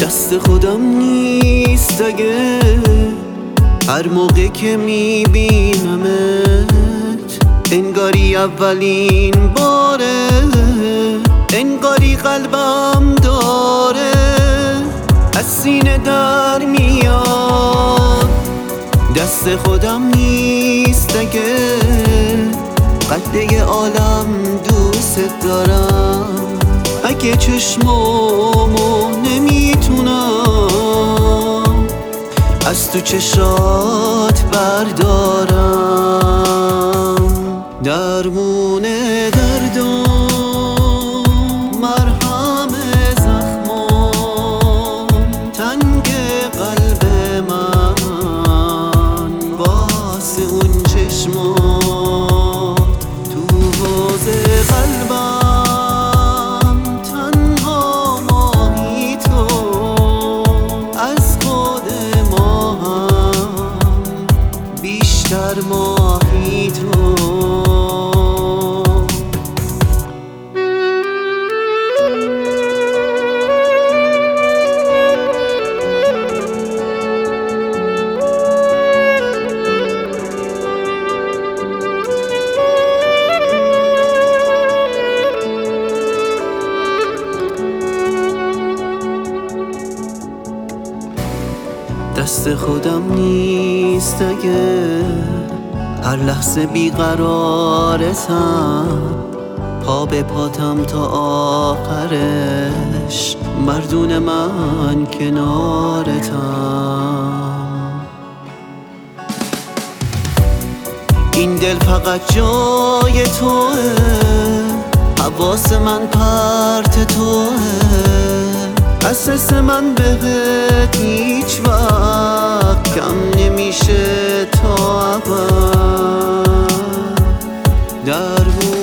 دست خودم نیست اگه هر موقع که میبینمت انگاری اولین باره، انگاری قلبم داره از سینه در میاد. دست خودم نیست اگه قده عالم دوست دارم، اگه چشمامو نمیتونم از تو چشات بردارم. درمون دردم مرهم زخمام، تنگ قلب من واسه اون چشمات. تو حوض قلبم تنها ماهی تو، از خود ما هم بیشتر ماهی تو. دست خودم نیست اگه هر لحظه بیقرارتم، پا به پاتم تا آخرش مردون من کنارتم. این دل فقط جای توه، حواس من پرت توه، اساس من بهت هیچ وقت کم نمیشه تا ابد.